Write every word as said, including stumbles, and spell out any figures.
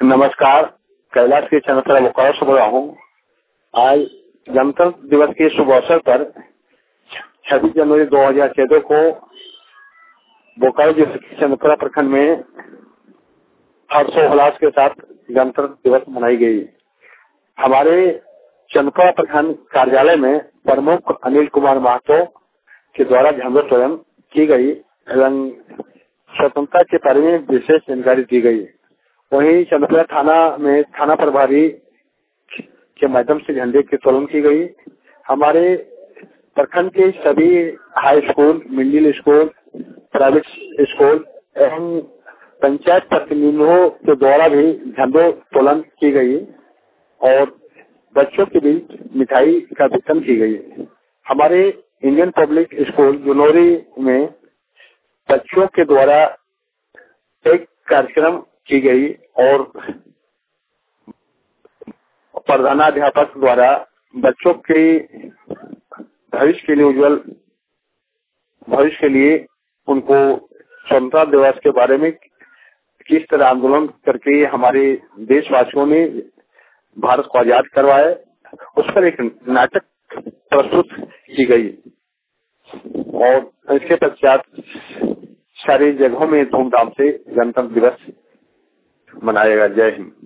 नमस्कार, कैलाश के चंद्र बोकारो से बोल रहा हूँ। आज गणतंत्र दिवस के शुभ अवसर पर छब्बीस जनवरी दो हजार चौदह को बोकारो जिले के चंद्रपुरा प्रखंड में हर्षोल्लास के साथ गणतंत्र दिवस मनाई गई। हमारे चंद्रपुरा प्रखंड कार्यालय में प्रमुख अनिल कुमार महतो के द्वारा झंडोत्तोलन की गई एवं स्वतंत्रता के बारे में विशेष जानकारी दी गई। वहीं चंद्रपुरा थाना में थाना प्रभारी के माध्यम से झंडे की तोलन की गई। हमारे प्रखंड के सभी high school, middle school, private school एवं पंचायत प्रतिनिधियों के द्वारा भी झंडोत्तोलन की गई और बच्चों के बीच मिठाई का वितरण की गई। हमारे इंडियन पब्लिक स्कूल जुनौरी में बच्चों के द्वारा एक कार्यक्रम की गई और प्रधानाध्यापक द्वारा बच्चों के भविष्य के लिए उज्जवल भविष्य के लिए उनको स्वतंत्रता दिवस के बारे में किस तरह आंदोलन करके हमारे देशवासियों ने भारत को आजाद करवाया, उस पर एक नाटक प्रस्तुत की गई और इसके पश्चात सारी जगहों में धूमधाम से गणतंत्र दिवस मनाएगा। जय हिंद।